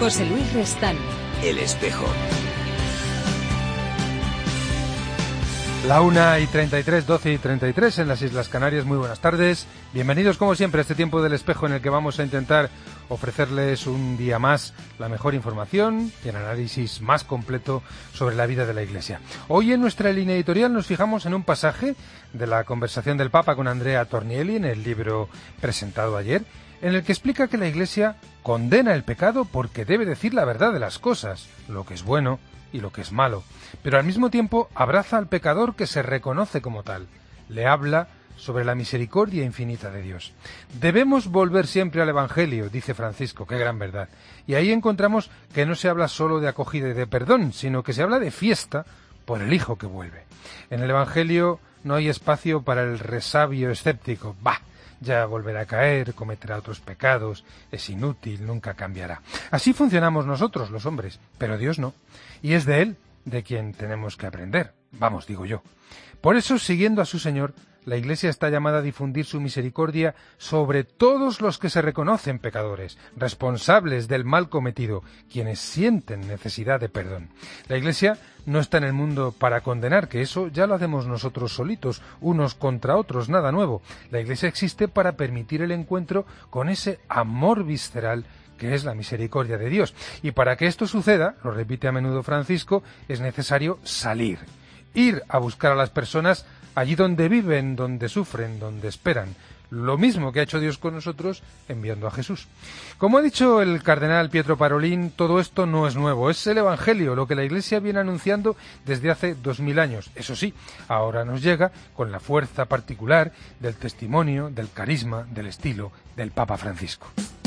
José Luis Restán. El Espejo. La 1:33, 12:33 en las Islas Canarias. Muy buenas tardes. Bienvenidos como siempre a este tiempo del Espejo en el que vamos a intentar ofrecerles un día más la mejor información y el análisis más completo sobre la vida de la Iglesia. Hoy en nuestra línea editorial nos fijamos en un pasaje de la conversación del Papa con Andrea Tornielli en el libro presentado ayer, en el que explica que la Iglesia condena el pecado porque debe decir la verdad de las cosas, lo que es bueno y lo que es malo, pero al mismo tiempo abraza al pecador que se reconoce como tal. Le habla sobre la misericordia infinita de Dios. Debemos volver siempre al Evangelio, dice Francisco, qué gran verdad. Y ahí encontramos que no se habla solo de acogida y de perdón, sino que se habla de fiesta por el Hijo que vuelve. En el Evangelio no hay espacio para el resabio escéptico. Ya volverá a caer, cometerá otros pecados, es inútil, nunca cambiará. Así funcionamos nosotros, los hombres, pero Dios no. Y es de Él de quien tenemos que aprender. Vamos, digo yo. Por eso, siguiendo a su Señor, la Iglesia está llamada a difundir su misericordia sobre todos los que se reconocen pecadores, responsables del mal cometido, quienes sienten necesidad de perdón. La Iglesia no está en el mundo para condenar, que eso ya lo hacemos nosotros solitos, unos contra otros, nada nuevo. La Iglesia existe para permitir el encuentro con ese amor visceral que es la misericordia de Dios. Y para que esto suceda, lo repite a menudo Francisco, es necesario salir, ir a buscar a las personas allí donde viven, donde sufren, donde esperan. Lo mismo que ha hecho Dios con nosotros enviando a Jesús. Como ha dicho el cardenal Pietro Parolin, todo esto no es nuevo, es el Evangelio, lo que la Iglesia viene anunciando desde hace 2000 años. Eso sí, ahora nos llega con la fuerza particular del testimonio, del carisma, del estilo del Papa Francisco.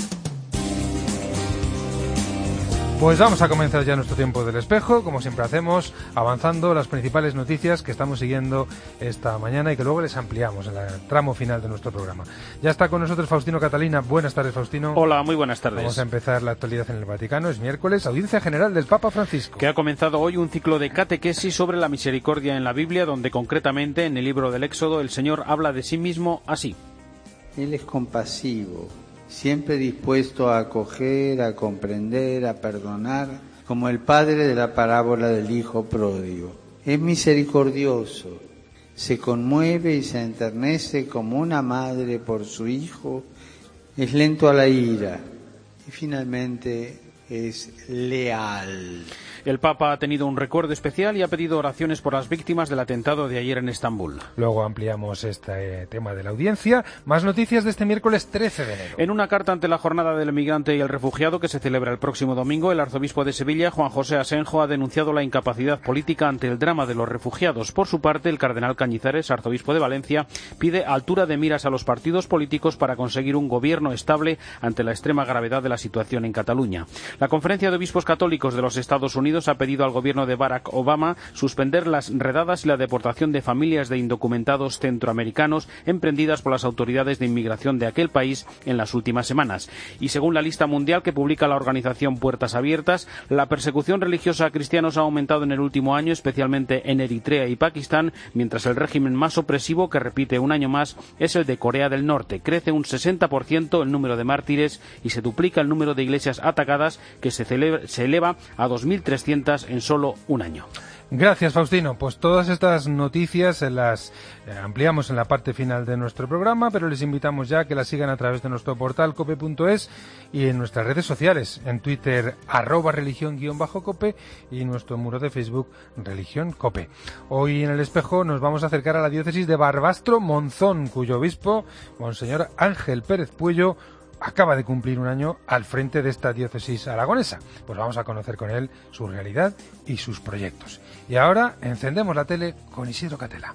Pues vamos a comenzar ya nuestro tiempo del Espejo, como siempre hacemos, avanzando las principales noticias que estamos siguiendo esta mañana y que luego les ampliamos en el tramo final de nuestro programa. Ya está con nosotros Faustino Catalina. Buenas tardes, Faustino. Hola, muy buenas tardes. Vamos a empezar la actualidad en el Vaticano. Es miércoles, audiencia general del Papa Francisco. Que ha comenzado hoy un ciclo de catequesis sobre la misericordia en la Biblia, donde concretamente en el libro del Éxodo el Señor habla de sí mismo así. Él es compasivo, siempre dispuesto a acoger, a comprender, a perdonar, como el padre de la parábola del hijo pródigo. Es misericordioso, se conmueve y se enternece como una madre por su hijo, es lento a la ira y finalmente es leal. El Papa ha tenido un recuerdo especial y ha pedido oraciones por las víctimas del atentado de ayer en Estambul. Luego ampliamos este tema de la audiencia. Más noticias de este miércoles 13 de enero. En una carta ante la Jornada del Emigrante y el Refugiado que se celebra el próximo domingo, el arzobispo de Sevilla, Juan José Asenjo, ha denunciado la incapacidad política ante el drama de los refugiados. Por su parte, el cardenal Cañizares, arzobispo de Valencia, pide altura de miras a los partidos políticos para conseguir un gobierno estable ante la extrema gravedad de la situación en Cataluña. La Conferencia de Obispos Católicos de los Estados Unidos ha pedido al gobierno de Barack Obama suspender las redadas y la deportación de familias de indocumentados centroamericanos emprendidas por las autoridades de inmigración de aquel país en las últimas semanas. Y según la lista mundial que publica la organización Puertas Abiertas, la persecución religiosa a cristianos ha aumentado en el último año, especialmente en Eritrea y Pakistán, mientras el régimen más opresivo, que repite un año más, es el de Corea del Norte. Crece un 60% el número de mártires y se duplica el número de iglesias atacadas, que se eleva a 2.300 en solo un año. Gracias, Faustino. Pues todas estas noticias las ampliamos en la parte final de nuestro programa, pero les invitamos ya a que las sigan a través de nuestro portal cope.es y en nuestras redes sociales, en Twitter @religión_cope y en nuestro muro de Facebook Religión Cope. Hoy en el Espejo nos vamos a acercar a la diócesis de Barbastro Monzón, cuyo obispo, Monseñor Ángel Pérez Puello, acaba de cumplir un año al frente de esta diócesis aragonesa. Pues vamos a conocer con él su realidad y sus proyectos. Y ahora encendemos la tele con Isidro Catela.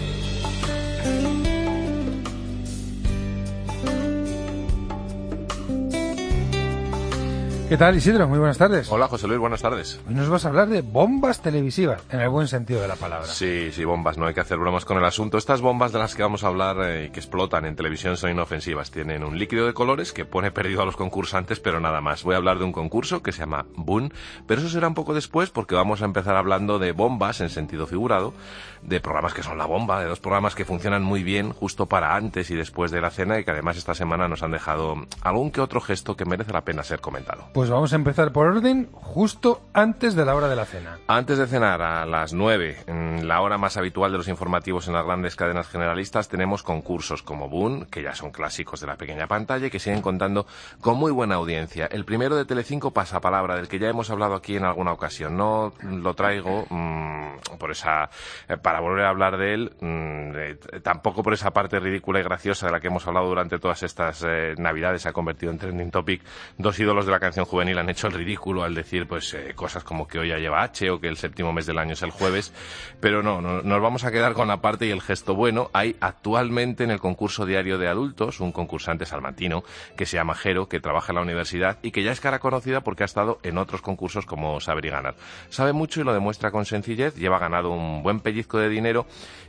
¿Qué tal, Isidro? Muy buenas tardes. Hola, José Luis, buenas tardes. Hoy nos vas a hablar de bombas televisivas, en el buen sentido de la palabra. Sí, bombas, no hay que hacer bromas con el asunto. Estas bombas de las que vamos a hablar y que explotan en televisión son inofensivas. Tienen un líquido de colores que pone perdido a los concursantes, pero nada más. Voy a hablar de un concurso que se llama Boon, pero eso será un poco después porque vamos a empezar hablando de bombas en sentido figurado, de programas que son la bomba, de dos programas que funcionan muy bien justo para antes y después de la cena y que además esta semana nos han dejado algún que otro gesto que merece la pena ser comentado. Pues vamos a empezar por orden, justo antes de la hora de la cena. Antes de cenar, a las 9, en la hora más habitual de los informativos en las grandes cadenas generalistas, tenemos concursos como Boom, que ya son clásicos de la pequeña pantalla y que siguen contando con muy buena audiencia. El primero de Telecinco, Pasapalabra, del que ya hemos hablado aquí en alguna ocasión. No lo traigo para volver a hablar de él, tampoco por esa parte ridícula y graciosa de la que hemos hablado durante todas estas navidades. Se ha convertido en trending topic. Dos ídolos de la canción juvenil han hecho el ridículo al decir cosas como que hoy ya lleva H o que el séptimo mes del año es el jueves, pero no, nos vamos a quedar con la parte y el gesto bueno. Hay actualmente en el concurso diario de adultos un concursante salmantino que se llama Jero, que trabaja en la universidad y que ya es cara conocida porque ha estado en otros concursos como Saber y Ganar. Sabe mucho y lo demuestra con sencillez, lleva ganado un buen pellizco de dinero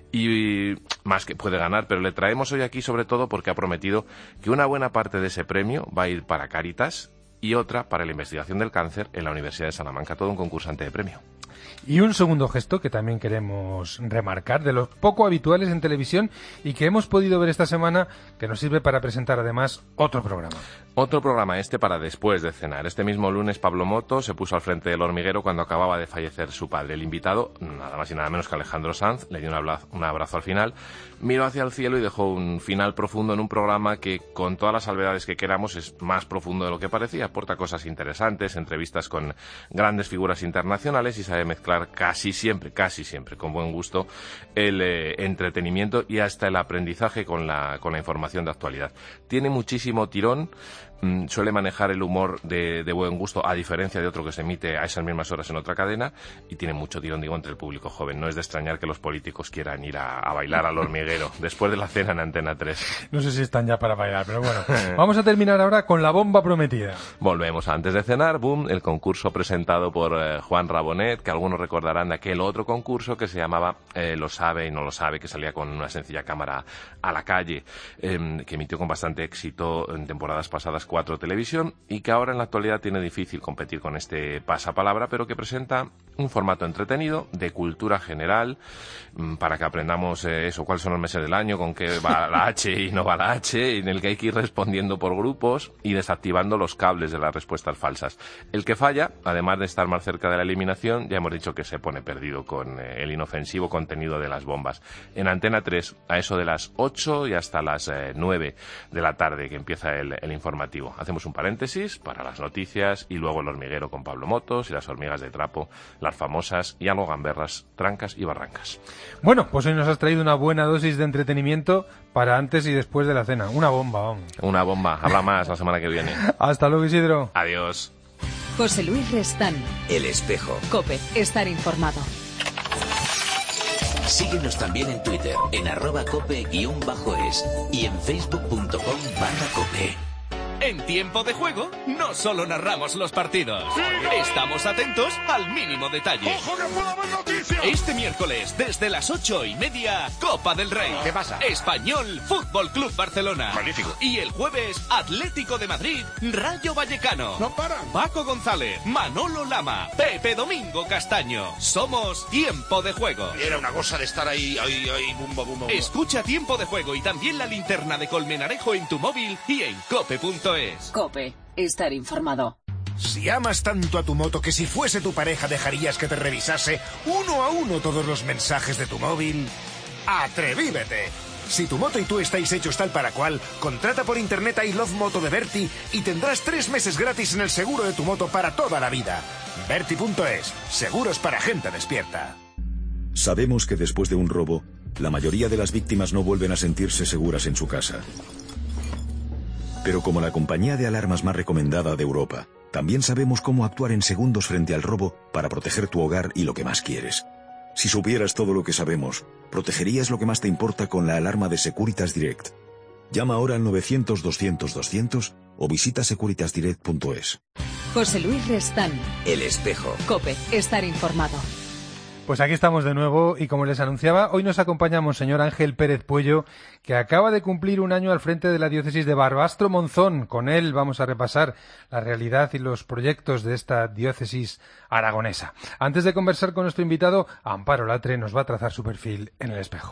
y más que puede ganar, pero le traemos hoy aquí sobre todo porque ha prometido que una buena parte de ese premio va a ir para Cáritas y otra para la investigación del cáncer en la Universidad de Salamanca. Todo un concursante de premio. Y un segundo gesto que también queremos remarcar, de los poco habituales en televisión y que hemos podido ver esta semana, que nos sirve para presentar además otro programa. Otro programa para después de cenar. Este mismo lunes Pablo Moto se puso al frente del hormiguero cuando acababa de fallecer su padre. El invitado, nada más y nada menos que Alejandro Sanz, le dio un abrazo al final, miró hacia el cielo y dejó un final profundo en un programa que, con todas las salvedades que queramos, es más profundo de lo que parecía. Aporta cosas interesantes, entrevistas con grandes figuras internacionales y sabe mezclar casi siempre, con buen gusto, el entretenimiento y hasta el aprendizaje con la información de actualidad. Tiene muchísimo tirón. Suele manejar el humor de buen gusto, a diferencia de otro que se emite a esas mismas horas en otra cadena, y tiene mucho tirón, entre el público joven. No es de extrañar que los políticos quieran ir a bailar al hormiguero después de la cena en Antena 3. No sé si están ya para bailar, pero bueno. Vamos a terminar ahora con la bomba prometida. Volvemos antes de cenar. Boom, el concurso presentado por Juan Rabonet, que algunos recordarán de aquel otro concurso que se llamaba Lo sabe y no lo sabe, que salía con una sencilla cámara a la calle, que emitió con bastante éxito en temporadas pasadas 4 Televisión y que ahora en la actualidad tiene difícil competir con este Pasapalabra, pero que presenta un formato entretenido de cultura general para que aprendamos cuáles son los meses del año, con qué va la H y no va la H, en el que hay que ir respondiendo por grupos y desactivando los cables de las respuestas falsas. El que falla, además de estar más cerca de la eliminación, ya hemos dicho que se pone perdido con el inofensivo contenido de las bombas. En Antena 3, a eso de las 8 y hasta las 9 de la tarde, que empieza el informativo. Hacemos un paréntesis para las noticias y luego el hormiguero con Pablo Motos y las hormigas de trapo, las famosas y algo gamberras Trancas y Barrancas. Bueno, pues hoy nos has traído una buena dosis de entretenimiento para antes y después de la cena. Una bomba, vamos. Una bomba. Habla más la semana que viene. Hasta luego, Isidro. Adiós. José Luis Restán. El Espejo. COPE. Estar informado. Síguenos también en Twitter, en @cope_es y en facebook.com/cope. En Tiempo de Juego no solo narramos los partidos, estamos atentos al mínimo detalle. ¡Ojo que puede haber noticias! Este miércoles, desde las 8:30, Copa del Rey. ¿Qué pasa? Español, Fútbol Club Barcelona. Magnífico. Y el jueves, Atlético de Madrid, Rayo Vallecano. ¡No paran! Paco González, Manolo Lama, Pepe Domingo Castaño. Somos Tiempo de Juego. Era una cosa de estar ahí, bumba, bumba. Escucha Tiempo de Juego y también la linterna de Colmenarejo en tu móvil y en cope.es. COPE. Estar informado. Si amas tanto a tu moto que si fuese tu pareja dejarías que te revisase uno a uno todos los mensajes de tu móvil, ¡atrevívete! Si tu moto y tú estáis hechos tal para cual, contrata por internet a I Love Moto de Berti y tendrás 3 meses gratis en el seguro de tu moto para toda la vida. Berti.es. Seguros para gente despierta. Sabemos que después de un robo, la mayoría de las víctimas no vuelven a sentirse seguras en su casa. Pero como la compañía de alarmas más recomendada de Europa, también sabemos cómo actuar en segundos frente al robo para proteger tu hogar y lo que más quieres. Si supieras todo lo que sabemos, protegerías lo que más te importa con la alarma de Securitas Direct. Llama ahora al 900-200-200 o visita securitasdirect.es. José Luis Restán. El Espejo. COPE. Estar informado. Pues aquí estamos de nuevo y como les anunciaba, hoy nos acompaña Monseñor Ángel Pérez Puello, que acaba de cumplir un año al frente de la diócesis de Barbastro Monzón. Con él vamos a repasar la realidad y los proyectos de esta diócesis aragonesa. Antes de conversar con nuestro invitado, Amparo Latre nos va a trazar su perfil en el espejo.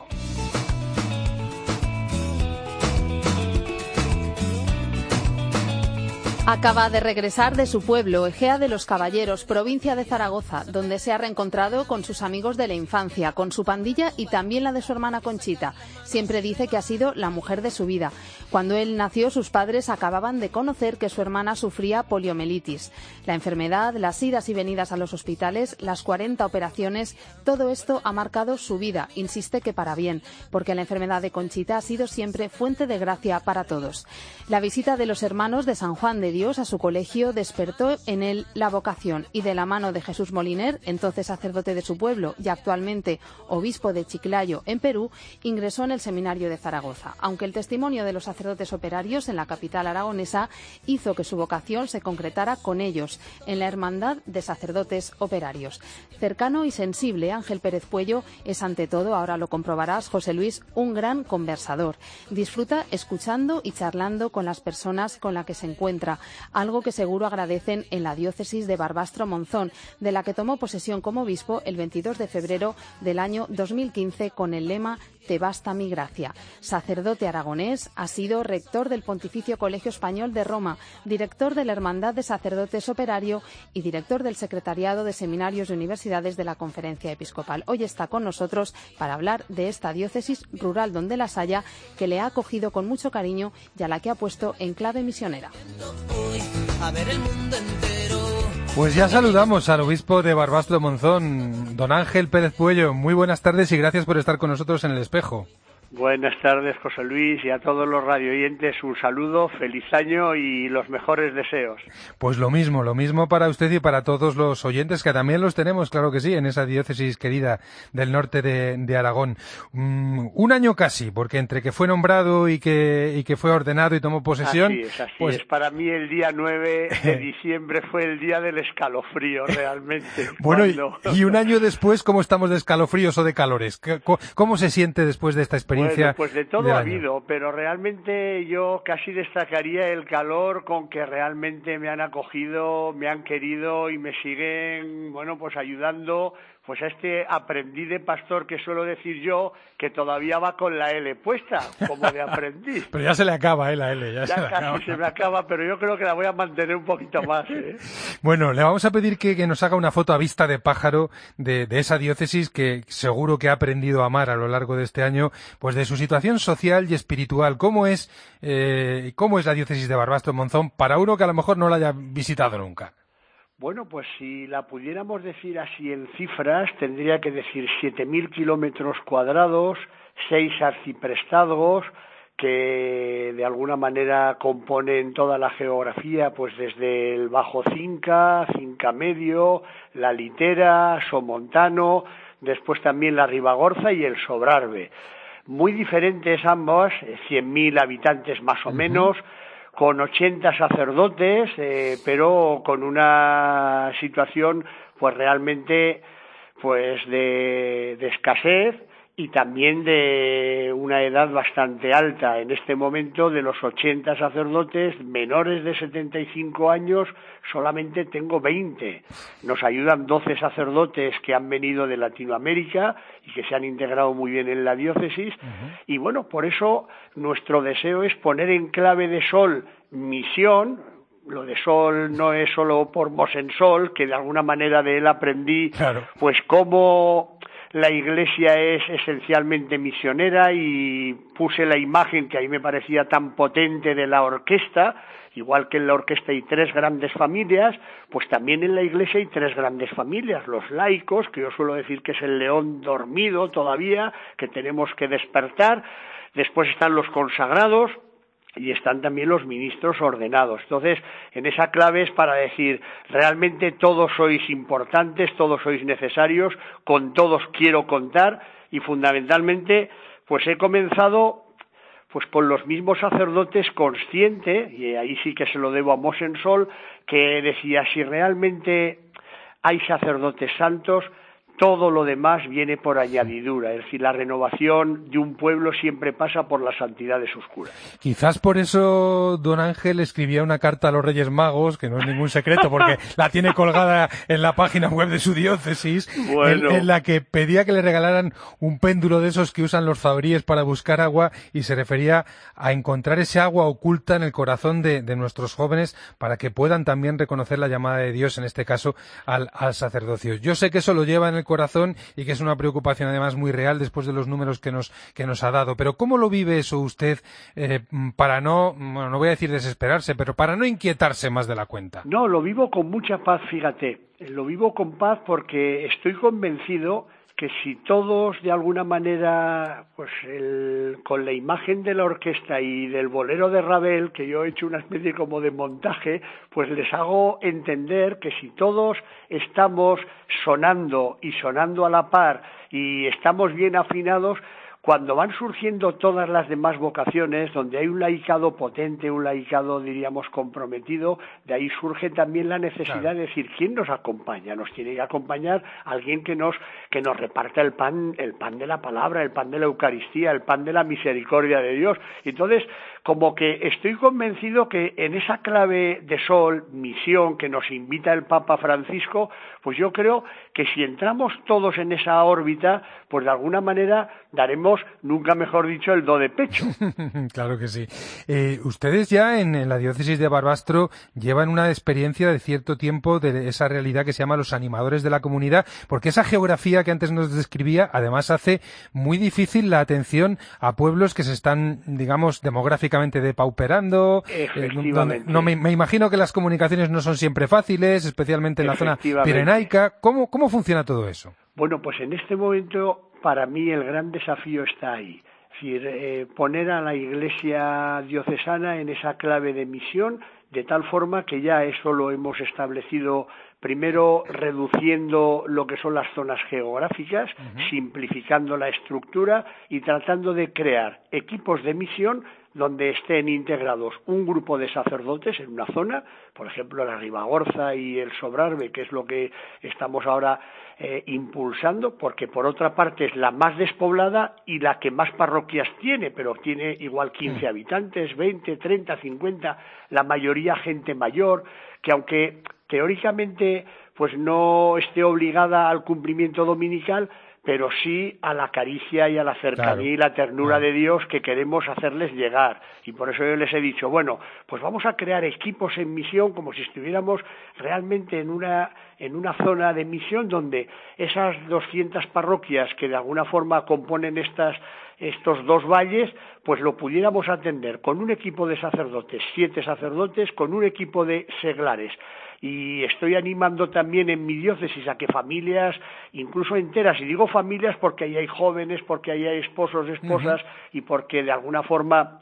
Acaba de regresar de su pueblo, Ejea de los Caballeros, provincia de Zaragoza, donde se ha reencontrado con sus amigos de la infancia, con su pandilla y también la de su hermana Conchita. Siempre dice que ha sido la mujer de su vida. Cuando él nació, sus padres acababan de conocer que su hermana sufría poliomielitis. La enfermedad, las idas y venidas a los hospitales, las 40 operaciones, todo esto ha marcado su vida. Insiste que para bien, porque la enfermedad de Conchita ha sido siempre fuente de gracia para todos. La visita de los hermanos de San Juan de Dios a su colegio despertó en él la vocación y de la mano de Jesús Moliner, entonces sacerdote de su pueblo y actualmente obispo de Chiclayo en Perú, ingresó en el seminario de Zaragoza. Aunque el testimonio de los sacerdotes operarios en la capital aragonesa hizo que su vocación se concretara con ellos, en la Hermandad de Sacerdotes Operarios. Cercano y sensible, Ángel Pérez Puello es ante todo, ahora lo comprobarás, José Luis, un gran conversador. Disfruta escuchando y charlando con las personas con las que se encuentra, algo que seguro agradecen en la diócesis de Barbastro-Monzón, de la que tomó posesión como obispo el 22 de febrero del año 2015 con el lema «Te basta mi gracia». Sacerdote aragonés, ha sido rector del Pontificio Colegio Español de Roma, director de la Hermandad de Sacerdotes Operario y director del Secretariado de Seminarios y Universidades de la Conferencia Episcopal. Hoy está con nosotros para hablar de esta diócesis rural donde las haya, que le ha acogido con mucho cariño y a la que ha puesto en clave misionera. Pues ya saludamos al obispo de Barbastro-Monzón, don Ángel Pérez Puello. Muy buenas tardes y gracias por estar con nosotros en El Espejo. Buenas tardes, José Luis, y a todos los radioyentes un saludo, feliz año y los mejores deseos. Pues lo mismo para usted y para todos los oyentes, que también los tenemos, claro que sí, en esa diócesis querida del norte de Aragón. Un año casi, porque entre que fue nombrado y que fue ordenado y tomó posesión... Así es. Para mí el día 9 de diciembre fue el día del escalofrío, realmente. Bueno, y un año después, ¿cómo estamos de escalofríos o de calores? ¿Cómo se siente después de esta experiencia? Bueno, pues de todo ha habido, pero realmente yo casi destacaría el calor con que realmente me han acogido, me han querido y me siguen, bueno, pues ayudando, pues a este aprendiz de pastor que suelo decir yo, que todavía va con la L puesta, como de aprendiz. Pero ya se le acaba, la L. Ya casi se me acaba, pero yo creo que la voy a mantener un poquito más, Bueno, le vamos a pedir que nos haga una foto a vista de pájaro de esa diócesis que seguro que ha aprendido a amar a lo largo de este año, pues de su situación social y espiritual. ¿Cómo es la diócesis de Barbastro-Monzón para uno que a lo mejor no la haya visitado nunca? Bueno, pues si la pudiéramos decir así en cifras, tendría que decir 7.000 kilómetros cuadrados, 6 arciprestados, que de alguna manera componen toda la geografía, pues desde el Bajo Cinca, Cinca Medio, la Litera, Somontano, después también la Ribagorza y el Sobrarbe. Muy diferentes ambas, 100.000 habitantes más o menos, con 80 sacerdotes, pero con una situación pues realmente pues de escasez y también de una edad bastante alta. En este momento, de los 80 sacerdotes menores de 75 años, solamente tengo 20. Nos ayudan 12 sacerdotes que han venido de Latinoamérica y que se han integrado muy bien en la diócesis. Y bueno, por eso nuestro deseo es poner en clave de sol misión. Lo de sol no es solo por Mosensol, que de alguna manera de él aprendí, pues cómo la Iglesia es esencialmente misionera, y puse la imagen que a mí me parecía tan potente de la orquesta. Igual que en la orquesta hay 3 grandes familias, pues también en la Iglesia hay 3 grandes familias. Los laicos, que yo suelo decir que es el león dormido todavía, que tenemos que despertar. Después están los consagrados, y están también los ministros ordenados. Entonces, en esa clave es para decir, realmente todos sois importantes, todos sois necesarios, con todos quiero contar, y fundamentalmente, pues he comenzado pues con los mismos sacerdotes, consciente, y ahí sí que se lo debo a Mosensol, que decía, si realmente hay sacerdotes santos, todo lo demás viene por añadidura. Es decir, la renovación de un pueblo siempre pasa por la santidad de sus curas. Quizás por eso don Ángel escribía una carta a los Reyes Magos, que no es ningún secreto, porque la tiene colgada en la página web de su diócesis, bueno, en la que pedía que le regalaran un péndulo de esos que usan los zabríes para buscar agua, y se refería a encontrar ese agua oculta en el corazón de nuestros jóvenes para que puedan también reconocer la llamada de Dios, en este caso al sacerdocio. Yo sé que eso lo lleva en el corazón y que es una preocupación además muy real después de los números que nos ha dado, pero ¿cómo lo vive eso usted para no voy a decir desesperarse, pero para no inquietarse más de la cuenta? No, lo vivo con mucha paz, fíjate, lo vivo con paz porque estoy convencido que si todos de alguna manera, pues con la imagen de la orquesta y del bolero de Ravel, que yo he hecho una especie como de montaje, pues les hago entender que si todos estamos sonando y sonando a la par y estamos bien afinados, cuando van surgiendo todas las demás vocaciones, donde hay un laicado potente, un laicado, diríamos, comprometido, de ahí surge también la necesidad de decir, ¿quién nos acompaña? Nos tiene que acompañar alguien que nos reparta el pan de la palabra, el pan de la Eucaristía, el pan de la misericordia de Dios. Entonces, como que estoy convencido que en esa clave de sol, misión, que nos invita el Papa Francisco, pues yo creo que si entramos todos en esa órbita, pues de alguna manera daremos, nunca mejor dicho, el do de pecho. Claro que sí. Ustedes ya en la diócesis de Barbastro llevan una experiencia de cierto tiempo de esa realidad que se llama los animadores de la comunidad, porque esa geografía que antes nos describía además hace muy difícil la atención a pueblos que se están, digamos, demográficamente depauperando. Efectivamente. Me imagino que las comunicaciones no son siempre fáciles, especialmente en la zona pirenaica. ¿Cómo funciona todo eso? Bueno, pues en este momento para mí el gran desafío está ahí. Es decir, poner a la Iglesia diocesana en esa clave de misión, de tal forma que ya eso lo hemos establecido primero reduciendo lo que son las zonas geográficas, simplificando la estructura y tratando de crear equipos de misión donde estén integrados un grupo de sacerdotes en una zona, por ejemplo la Ribagorza y el Sobrarbe, que es lo que estamos ahora impulsando, porque por otra parte es la más despoblada y la que más parroquias tiene, pero tiene igual 15 habitantes, 20, 30, 50, la mayoría gente mayor, que aunque teóricamente pues no esté obligada al cumplimiento dominical, pero sí a la caricia y a la cercanía y la ternura de Dios que queremos hacerles llegar. Y por eso yo les he dicho, bueno, pues vamos a crear equipos en misión como si estuviéramos realmente en una zona de misión donde esas 200 parroquias que de alguna forma componen estos dos valles, pues lo pudiéramos atender con un equipo de sacerdotes, 7 sacerdotes, con un equipo de seglares. Y estoy animando también en mi diócesis a que familias, incluso enteras, y digo familias porque ahí hay jóvenes, porque ahí hay esposos, esposas, y porque de alguna forma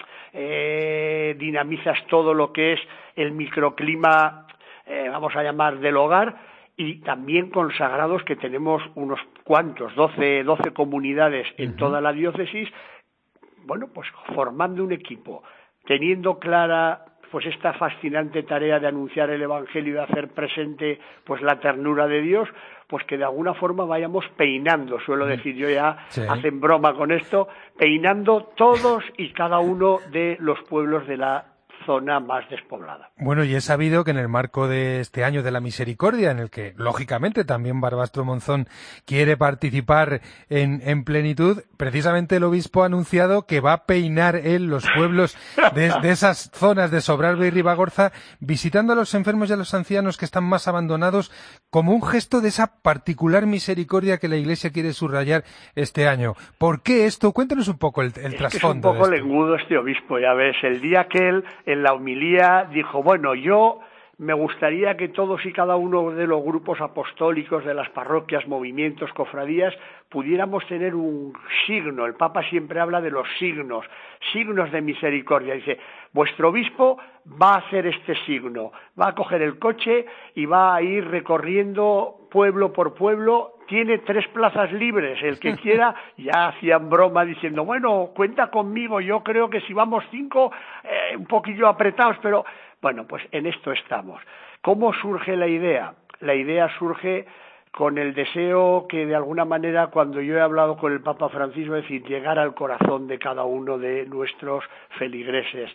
dinamizas todo lo que es el microclima, vamos a llamar, del hogar, y también consagrados, que tenemos unos cuantos, 12 comunidades en toda la diócesis, bueno, pues formando un equipo, teniendo clara pues esta fascinante tarea de anunciar el Evangelio y de hacer presente pues la ternura de Dios, pues que de alguna forma vayamos peinando, suelo decir yo ya, hacen broma con esto, peinando todos y cada uno de los pueblos de la zona más despoblada. Bueno, y he sabido que en el marco de este año de la misericordia, en el que lógicamente también Barbastro Monzón quiere participar en plenitud, precisamente el obispo ha anunciado que va a peinar él los pueblos de esas zonas de Sobrarbe y Ribagorza, visitando a los enfermos y a los ancianos que están más abandonados, como un gesto de esa particular misericordia que la Iglesia quiere subrayar este año. ¿Por qué esto? Cuéntanos un poco el trasfondo. Es un poco lengudo este obispo, ya ves, el día que él en la homilía dijo, bueno, yo me gustaría que todos y cada uno de los grupos apostólicos de las parroquias, movimientos, cofradías, pudiéramos tener un signo. El Papa siempre habla de los signos de misericordia. Dice, vuestro obispo va a hacer este signo, va a coger el coche y va a ir recorriendo pueblo por pueblo, tiene 3 plazas libres, el que quiera. Ya hacían broma diciendo, bueno, cuenta conmigo, yo creo que si vamos 5, un poquillo apretados, pero bueno, pues en esto estamos. ¿Cómo surge la idea? La idea surge con el deseo que de alguna manera, cuando yo he hablado con el Papa Francisco, es decir, llegar al corazón de cada uno de nuestros feligreses.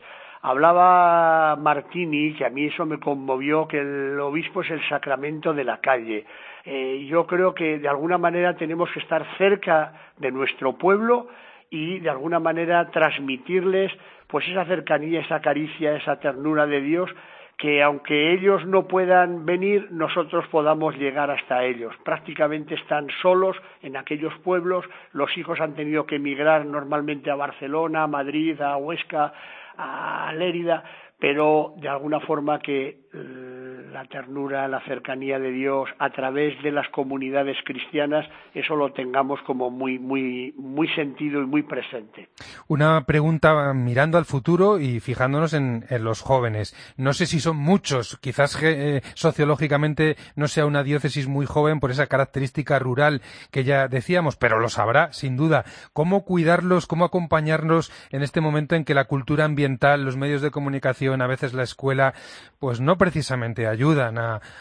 Hablaba Martini, que a mí eso me conmovió, que el obispo es el sacramento de la calle. Yo creo que de alguna manera tenemos que estar cerca de nuestro pueblo y de alguna manera transmitirles pues esa cercanía, esa caricia, esa ternura de Dios, que aunque ellos no puedan venir, nosotros podamos llegar hasta ellos. Prácticamente están solos en aquellos pueblos, los hijos han tenido que emigrar normalmente a Barcelona, a Madrid, a Huesca, a Lérida, pero de alguna forma que la ternura, la cercanía de Dios a través de las comunidades cristianas, eso lo tengamos como muy sentido y muy presente. Una pregunta mirando al futuro y fijándonos en los jóvenes. No sé si son muchos, quizás sociológicamente no sea una diócesis muy joven por esa característica rural que ya decíamos, pero los habrá, sin duda. ¿Cómo cuidarlos, cómo acompañarlos en este momento en que la cultura ambiental, los medios de comunicación, a veces la escuela, pues no precisamente ayudan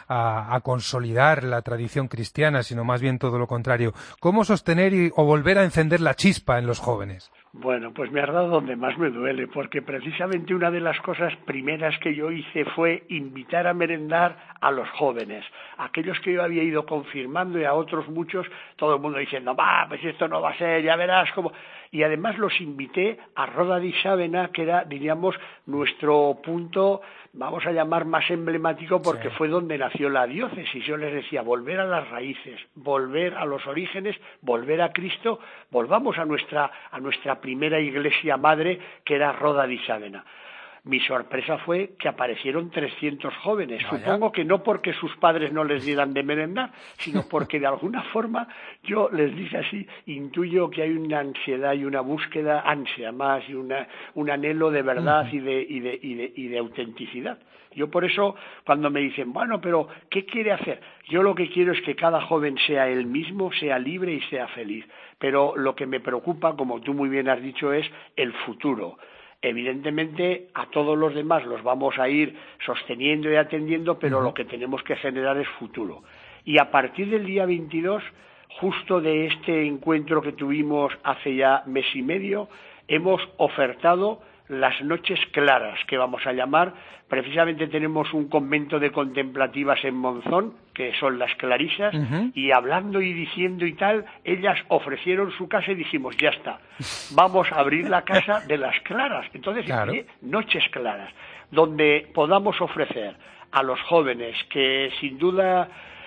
a consolidar la tradición cristiana, sino más bien todo lo contrario? ¿Cómo sostener o volver a encender la chispa en los jóvenes? Bueno, pues me has dado donde más me duele, porque precisamente una de las cosas primeras que yo hice fue invitar a merendar a los jóvenes, aquellos que yo había ido confirmando y a otros muchos, todo el mundo diciendo, pues esto no va a ser, ya verás cómo. Y además los invité a Roda di Sávena, que era, diríamos, nuestro punto, vamos a llamar más emblemático, porque fue donde nació la diócesis. Yo les decía, volver a las raíces, volver a los orígenes, volver a Cristo, volvamos a nuestra primera iglesia madre, que era Roda di Sávena. Mi sorpresa fue que aparecieron 300 jóvenes. Vaya. Supongo que no porque sus padres no les dieran de merendar, sino porque de alguna forma yo les dije así, intuyo que hay una ansiedad y una búsqueda, ansia más, y un anhelo de verdad y de autenticidad. Yo por eso, cuando me dicen, bueno, pero ¿qué quiere hacer? Yo lo que quiero es que cada joven sea él mismo, sea libre y sea feliz. Pero lo que me preocupa, como tú muy bien has dicho, es el futuro. Evidentemente a todos los demás los vamos a ir sosteniendo y atendiendo, pero lo que tenemos que generar es futuro. Y a partir del día 22, justo de este encuentro que tuvimos hace ya mes y medio, hemos ofertado las noches claras, que vamos a llamar. Precisamente tenemos un convento de contemplativas en Monzón, que son las clarisas, y hablando y diciendo y tal, ellas ofrecieron su casa y dijimos, ya está, vamos a abrir la casa de las claras. Entonces, claro, noches claras, donde podamos ofrecer a los jóvenes que sin duda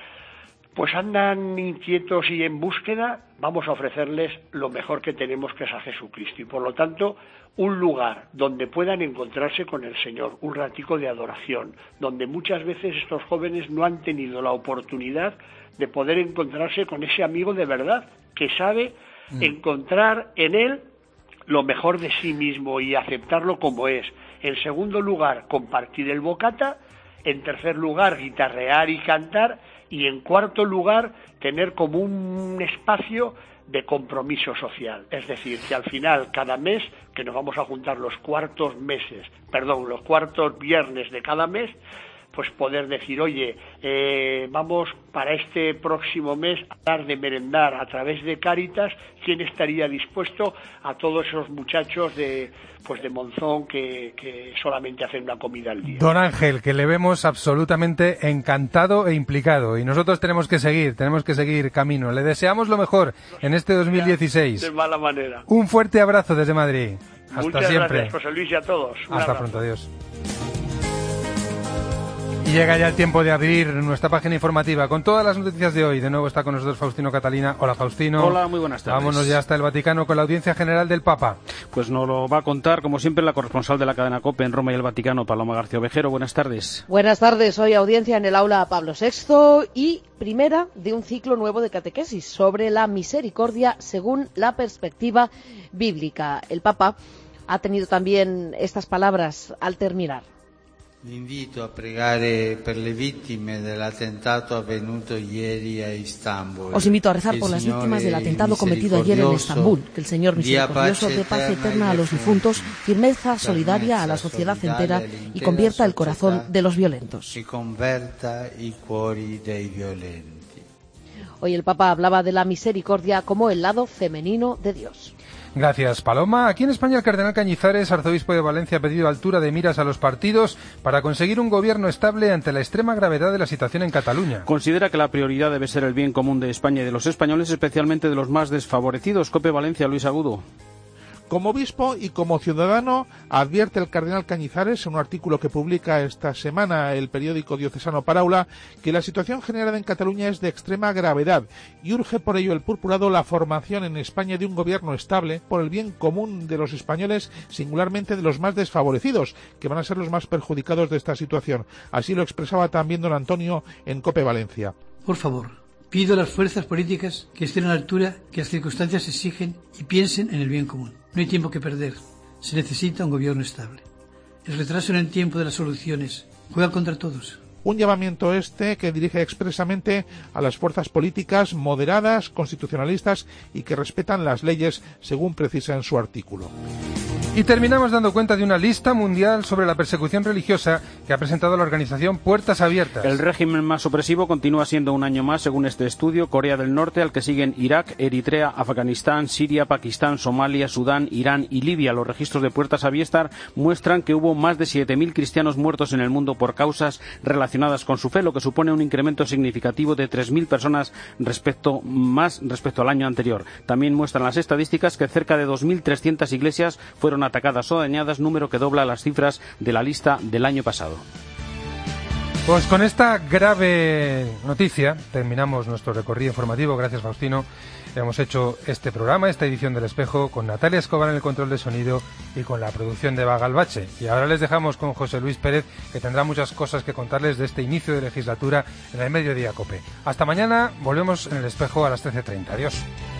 pues andan inquietos y en búsqueda, vamos a ofrecerles lo mejor que tenemos, que es a Jesucristo. Y por lo tanto, un lugar donde puedan encontrarse con el Señor, un ratico de adoración, donde muchas veces estos jóvenes no han tenido la oportunidad de poder encontrarse con ese amigo de verdad, que sabe encontrar en él lo mejor de sí mismo y aceptarlo como es. En segundo lugar, compartir el bocata. En tercer lugar, guitarrear y cantar. Y en cuarto lugar, tener como un espacio de compromiso social. Es decir, que al final, cada mes, que nos vamos a juntar los cuartos viernes de cada mes, pues poder decir, oye, vamos para este próximo mes a dar de merendar a través de Cáritas. ¿Quién estaría dispuesto a todos esos muchachos de Monzón que solamente hacen una comida al día? Don Ángel, que le vemos absolutamente encantado e implicado, y nosotros tenemos que seguir camino. Le deseamos lo mejor en este 2016. De mala manera. Un fuerte abrazo desde Madrid. Hasta Muchas siempre. Gracias, José Luis, y a todos. Hasta pronto, adiós. Y llega ya el tiempo de abrir nuestra página informativa con todas las noticias de hoy. De nuevo está con nosotros Faustino Catalina. Hola, Faustino. Hola, muy buenas tardes. Vámonos ya hasta el Vaticano con la audiencia general del Papa. Pues nos lo va a contar, como siempre, la corresponsal de la cadena COPE en Roma y el Vaticano, Paloma García Ovejero. Buenas tardes. Buenas tardes. Hoy audiencia en el aula Pablo VI y primera de un ciclo nuevo de catequesis sobre la misericordia según la perspectiva bíblica. El Papa ha tenido también estas palabras al terminar. Vi invito a pregare per le vittime dell'attentato avvenuto ieri a Istanbul. Os invito a rezar por las víctimas del atentado cometido ayer en Estambul. Que el Señor misericordioso dé paz eterna a los difuntos, firmeza solidaria a la sociedad entera y convierta el corazón de los violentos. Y converta i cuori dei violenti. Hoy el Papa hablaba de la misericordia como el lado femenino de Dios. Gracias, Paloma. Aquí en España el cardenal Cañizares, arzobispo de Valencia, ha pedido altura de miras a los partidos para conseguir un gobierno estable ante la extrema gravedad de la situación en Cataluña. Considera que la prioridad debe ser el bien común de España y de los españoles, especialmente de los más desfavorecidos. COPE Valencia, Luis Agudo. Como obispo y como ciudadano, advierte el cardenal Cañizares en un artículo que publica esta semana el periódico diocesano Paraula que la situación generada en Cataluña es de extrema gravedad y urge por ello el purpurado la formación en España de un gobierno estable por el bien común de los españoles, singularmente de los más desfavorecidos, que van a ser los más perjudicados de esta situación. Así lo expresaba también don Antonio en COPE Valencia. Por favor, pido a las fuerzas políticas que estén a la altura que las circunstancias exigen y piensen en el bien común. No hay tiempo que perder. Se necesita un gobierno estable. El retraso en el tiempo de las soluciones juega contra todos. Un llamamiento que dirige expresamente a las fuerzas políticas moderadas, constitucionalistas y que respetan las leyes, según precisa en su artículo. Y terminamos dando cuenta de una lista mundial sobre la persecución religiosa que ha presentado la organización Puertas Abiertas. El régimen más opresivo continúa siendo un año más, según este estudio, Corea del Norte, al que siguen Irak, Eritrea, Afganistán, Siria, Pakistán, Somalia, Sudán, Irán y Libia. Los registros de Puertas Abiertas muestran que hubo más de 7.000 cristianos muertos en el mundo por causas relacionadas con su fe, lo que supone un incremento significativo de 3.000 personas respecto al año anterior. También muestran las estadísticas que cerca de 2.300 iglesias fueron atacadas o dañadas, número que dobla las cifras de la lista del año pasado. Pues con esta grave noticia terminamos nuestro recorrido informativo. Gracias, Faustino. Hemos hecho este programa, esta edición del Espejo, con Natalia Escobar en el control de sonido y con la producción de Bagalbache. Y ahora les dejamos con José Luis Pérez, que tendrá muchas cosas que contarles de este inicio de legislatura en el Mediodía COPE. Hasta mañana, volvemos en el Espejo a las 13:30. Adiós.